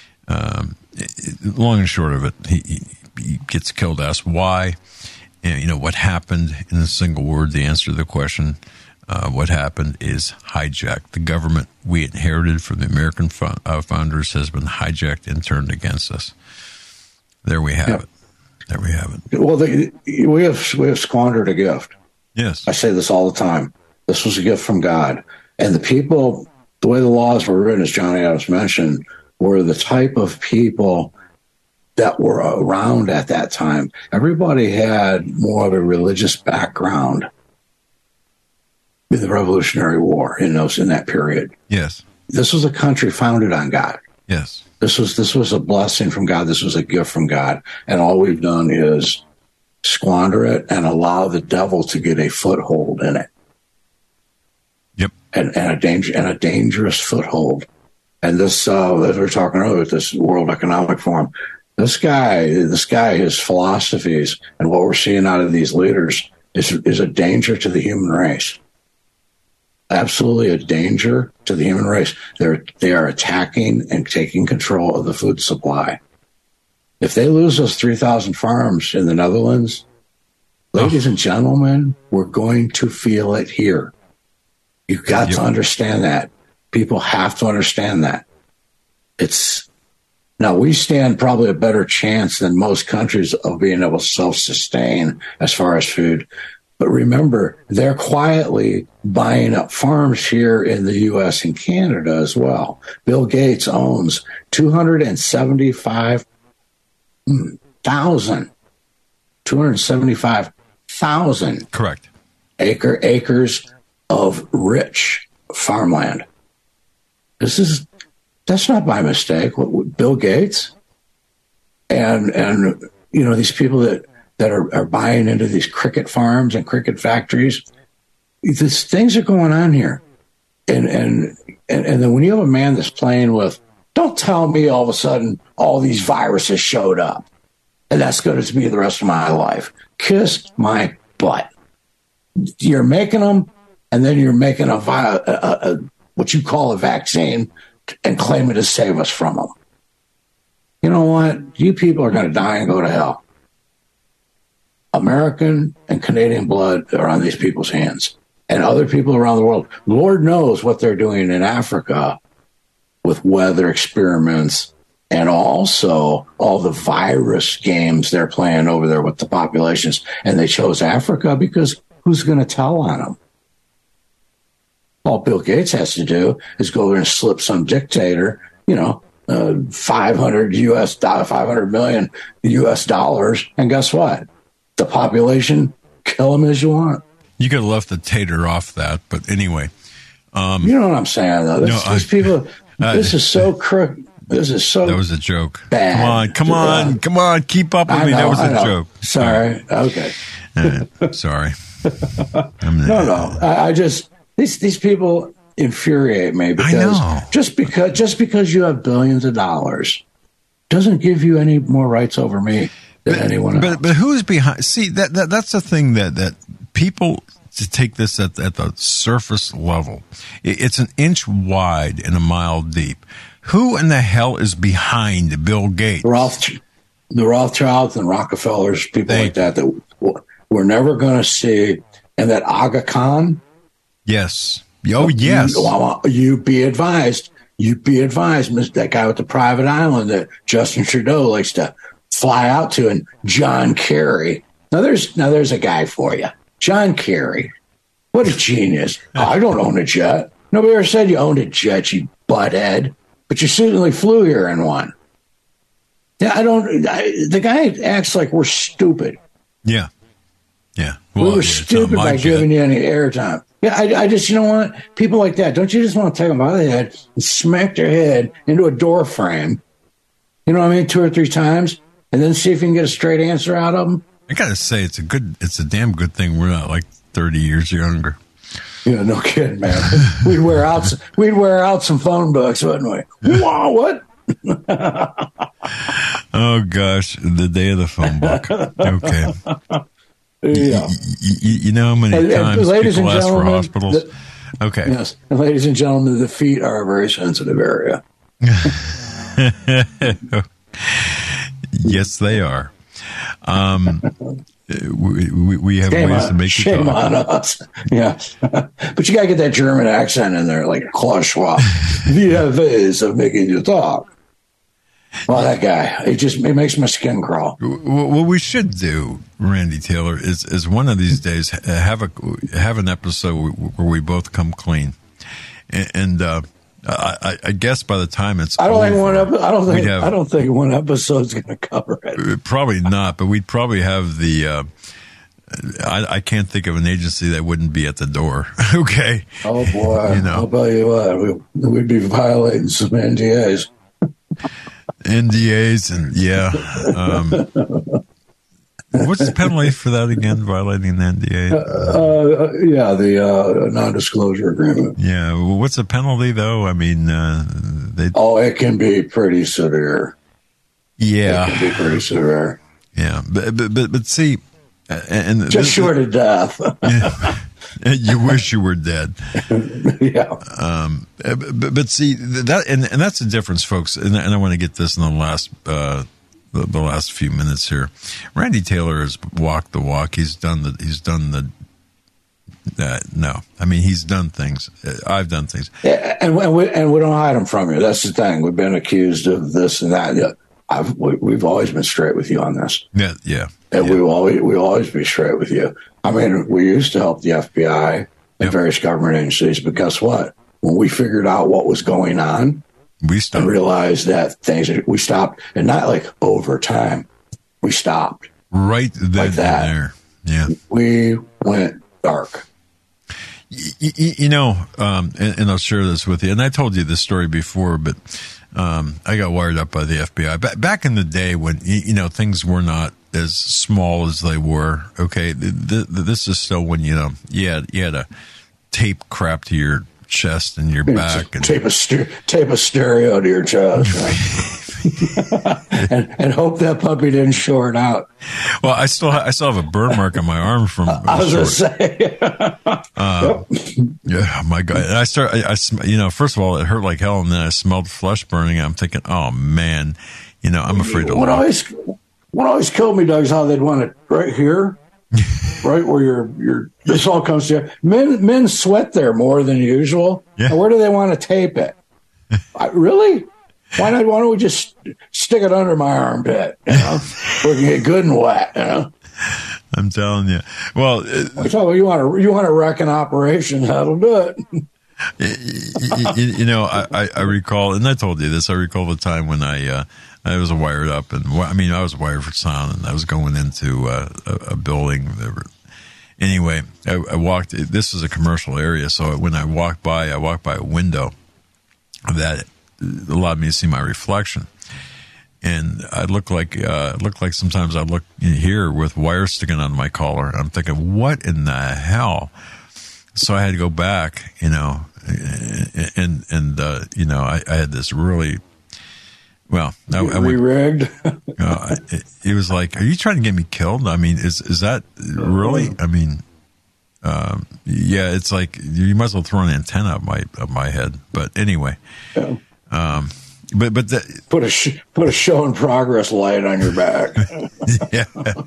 Long and short of it, he gets killed. Asked why, and what happened. In a single word, the answer to the question, what happened is hijacked. The government we inherited from the American founders has been hijacked and turned against us. There we have it. There we have it. Well, we have squandered a gift. Yes. I say this all the time. This was a gift from God. And the people, the way the laws were written, as John Adams mentioned, were the type of people that were around at that time. Everybody had more of a religious background in the Revolutionary War in that period. Yes. This was a country founded on God. Yes. This was a blessing from God. This was a gift from God. And all we've done is squander it and allow the devil to get a foothold in it. Yep. And a dangerous foothold. And this, as we were talking earlier, this World Economic Forum, this guy, his philosophies and what we're seeing out of these leaders is a danger to the human race. Absolutely a danger to the human race. They are attacking and taking control of the food supply. If they lose those 3,000 farms in the Netherlands, ladies and gentlemen, we're going to feel it here. You've got to understand that. People have to understand that. Now, we stand probably a better chance than most countries of being able to self-sustain as far as food. But remember, they're quietly buying up farms here in the U.S. and Canada as well. Bill Gates owns 275,000 correct acres of rich farmland. That's not by mistake. Bill Gates and these people that are buying into these cricket farms and cricket factories. These things are going on here. And then when you have a man that's playing with, don't tell me all of a sudden all these viruses showed up and that's going to be the rest of my life. Kiss my butt. You're making them, and then you're making a what you call a vaccine and claiming to save us from them. You know what? You people are going to die and go to hell. American and Canadian blood are on these people's hands, and other people around the world. Lord knows what they're doing in Africa with weather experiments and also all the virus games they're playing over there with the populations. And they chose Africa because who's going to tell on them? All Bill Gates has to do is go there and slip some dictator, $500 million US dollars. And guess what? The population, kill them as you want. You could have left the tater off that, but anyway. You know what I'm saying, though? These people, this is so crooked. This is so That was a joke. Bad. Come on. Keep up with me. That was a joke. Sorry. Okay. Sorry. No. I just, these people infuriate me because just because you have billions of dollars doesn't give you any more rights over me than anyone else. But who's behind? See, that's the thing that people to take this at the surface level. It's an inch wide and a mile deep. Who in the hell is behind Bill Gates? The Rothschilds and Rockefellers, people like that we're never going to see. And that Aga Khan. Yes. Oh, yes. You be advised. That guy with the private island that Justin Trudeau likes to fly out to, and John Kerry. Now there's a guy for you. John Kerry. What a genius. I don't own a jet. Nobody ever said you owned a jet, you butthead. But you certainly flew here in one. Yeah, the guy acts like we're stupid. Yeah. Well, we were stupid by giving you any airtime. Yeah, I just, you know what? People like that, don't you just want to take them by the head and smack their head into a door frame? You know what I mean? 2 or 3 times, and then see if you can get a straight answer out of them. I gotta say, it's a damn good thing we're not like 30 years younger. Yeah, no kidding, man. We'd wear out some phone books, wouldn't we? Wow, what? Oh gosh, the day of the phone book. Okay. Yeah. You know how many times people ask for hospitals? Okay. Yes. And ladies and gentlemen, the feet are a very sensitive area. Yes, they are. We have ways to make shame on us. Yeah. But you got to get that German accent in there, like Klaus Schwab. We have ways of making you talk. Well, that guy, it makes my skin crawl. What we should do, Randy Taylor, is one of these days have an episode where we both come clean, and I guess by the time it's I don't think one episode's going to cover it. Probably not, but we'd probably have the. I can't think of an agency that wouldn't be at the door. Okay. Oh boy! I'll tell you what, we'd be violating some NDAs. NDAs and what's the penalty for that again? Violating the NDA? The non-disclosure agreement. Yeah, well, what's the penalty though? I mean, it can be pretty severe. Yeah, it can be pretty severe. Yeah, but see, and just short of death. You wish you were dead. Yeah. But see that, and that's the difference, folks. And I want to get this in the last few minutes here. Randy Taylor has walked the walk. He's done things. I've done things. Yeah, and we don't hide them from you. That's the thing. We've been accused of this and that. we've always been straight with you on this. Yeah. And we'll always be straight with you. I mean, we used to help the FBI and various government agencies, but guess what? When we figured out what was going on, we stopped and realized that we stopped, and not like over time. We stopped right then like that. And there. Yeah, we went dark. And I'll share this with you. And I told you this story before, but I got wired up by the FBI back in the day when things were not as small as they were. Okay, this is still when you had a tape crap to your chest and your back, and tape a stereo to your chest, right? and hope that puppy didn't short out. Well, I still have a burn mark on my arm from. I was going to say. Yeah, my God! And I first of all, it hurt like hell, and then I smelled flesh burning. I'm thinking, oh man, I'm afraid to look. What always killed me, Doug, is how they'd want it right here. Right where this all comes to men sweat there more than usual. Yeah. Where do they want to tape it? Really? Why don't we just stick it under my armpit? We can get good and wet. I'm telling you. Well, you want to wreck an operation? That'll do it. I recall, and I told you this. I recall the time when I was wired up, and I was wired for sound, and I was going into a building. Anyway, I walked. This is a commercial area, so when I walked by a window that allowed me to see my reflection, and I looked like sometimes I look here with wires sticking out of my collar. I'm thinking, what in the hell? So I had to go back, and I had this really. Well, I rigged. It was like, are you trying to get me killed? I mean, is that really? I mean, yeah, it's like you might as well throw an antenna up my head. But anyway, but put a show in progress light on your back. Yeah.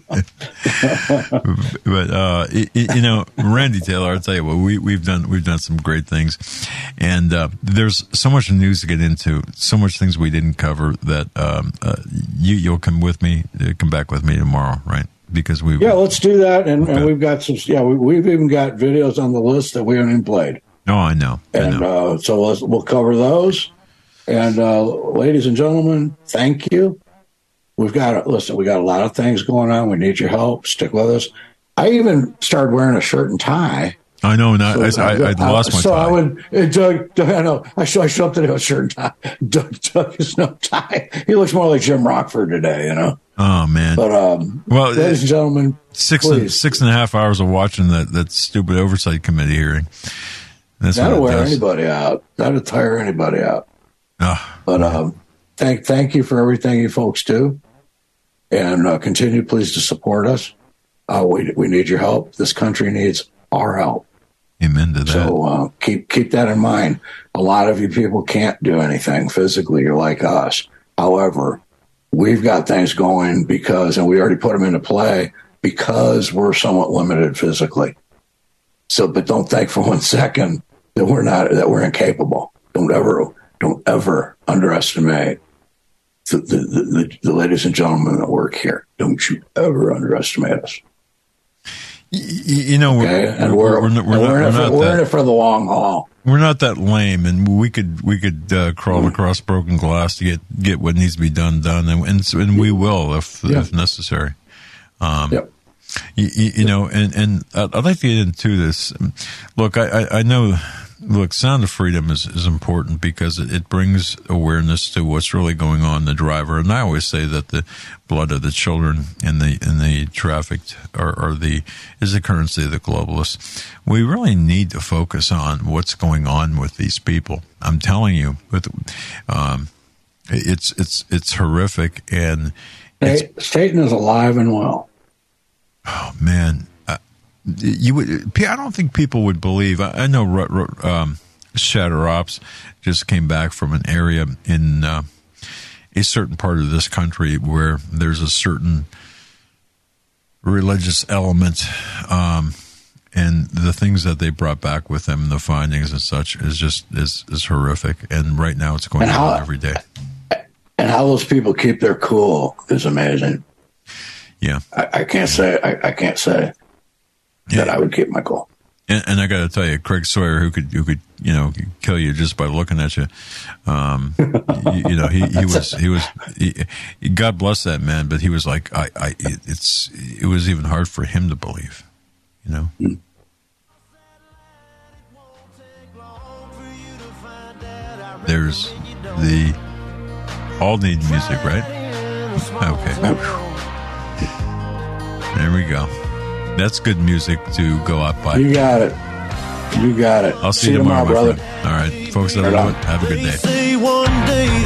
But Randy Taylor, I'll tell you what, we've done some great things, and there's so much news to get into, so much things we didn't cover that you'll come back with me tomorrow, right? Because let's do that, and we've got some. Yeah, we've even got videos on the list that we haven't even played. Oh, I know. And so we'll cover those. And ladies and gentlemen, thank you. We got a lot of things going on. We need your help. Stick with us. I even started wearing a shirt and tie. I know. I lost my tie. So I would, Doug, I know. I show up today with a shirt and tie. Doug has no tie. He looks more like Jim Rockford today, Oh, man. But, ladies and gentlemen, six and a half hours of watching that stupid oversight committee hearing. That'll wear anybody out. That'll tire anybody out. But thank you for everything you folks do, and continue please to support us. We need your help. This country needs our help. Amen to that. So keep that in mind. A lot of you people can't do anything physically. You're like us. However, we've got things going and we already put them into play because we're somewhat limited physically. So, but don't think for 1 second that we're incapable. Don't ever underestimate the ladies and gentlemen that work here. Don't you ever underestimate us. We're in it for the long haul. We're not that lame, and we could crawl across broken glass to get what needs to be done, and we will if necessary. Yep. And I'd like to get into this. Look, I know. Look, Sound of Freedom is important because it brings awareness to what's really going on in the driver. And I always say that the blood of the children and the trafficked is the currency of the globalists. We really need to focus on what's going on with these people. I'm telling you, it's horrific, and Satan is alive and well. Oh man. I don't think people would believe. I know Shatter Ops just came back from an area in a certain part of this country where there's a certain religious element, and the things that they brought back with them, the findings and such, is horrific. And right now, it's going on every day. And how those people keep their cool is amazing. Yeah. I can't say that I would keep my cool. And I got to tell you, Craig Sawyer, who could kill you just by looking at you. He was God bless that man, but he was like, it was even hard for him to believe, There's the all need music, right? Okay. There we go. That's good music to go out by. You got it. I'll see you tomorrow, my brother. friend. All right, folks, have a good day.